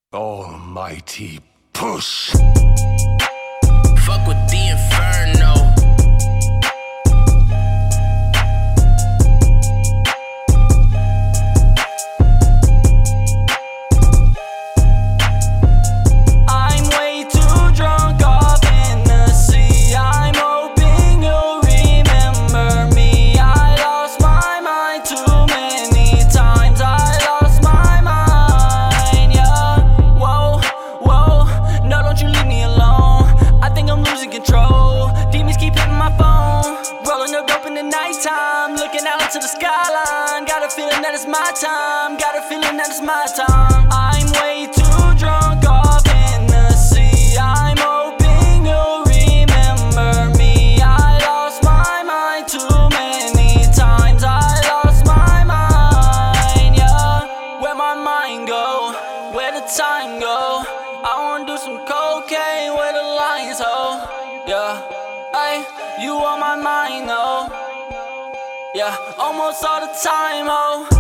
Almighty push. Fuck with the inferno. I'm way too drunk off Hennessy. I'm hoping you'll remember me. I lost my mind too many times. I lost my mind, yeah. Whoa, whoa, no, don't you leave me alone. I think I'm losing control. Demons keep hitting my phone. Rolling up dope in the nighttime, looking out into the skyline. Got a feeling that it's my time. Got a feeling that it's my time. I'm way too drunk off Hennessy. I'm hoping you'll remember me. I lost my mind too many times. I lost my mind, yeah. Where my mind go? Where the time go? I wanna do some cocaine where the lions ho. Yeah, ay, you on my mind though. Yeah, almost all the time ho.